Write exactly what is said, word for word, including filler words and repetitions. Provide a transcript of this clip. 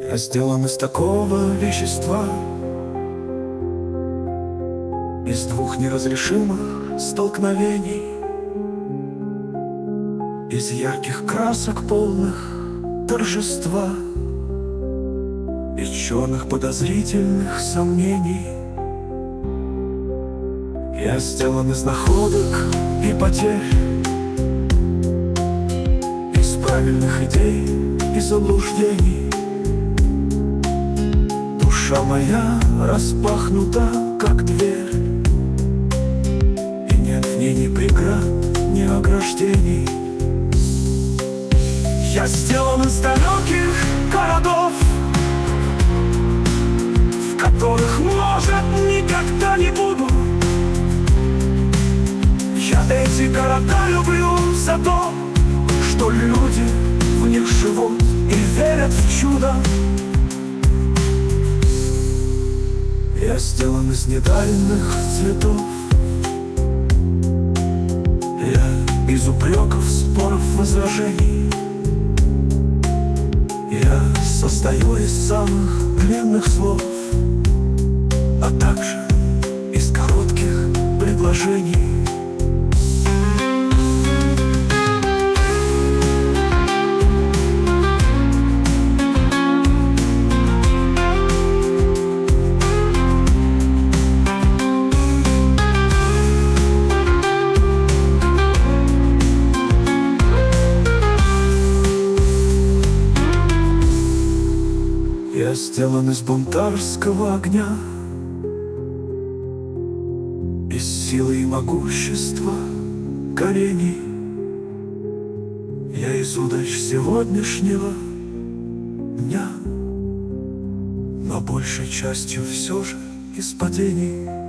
Я сделан из такого вещества, из двух неразрешимых столкновений, из ярких красок, полных торжества, из черных подозрительных сомнений. Я сделан из находок и потерь, из правильных идей и заблуждений. Душа моя распахнута, как дверь, и нет в ней ни преград, ни ограждений. Я сделан из далеких городов, в которых, может, никогда не буду. Я эти города люблю за то, что люди в них живут и верят в чудо. Я сделан из недальных цветов, я из упреков, споров, возражений. Я состою из самых длинных слов, а также из коротких предложений. Я сделан из бунтарского огня, из силы и могущества корений. Я из удач сегодняшнего дня, но большей частью все же из падений.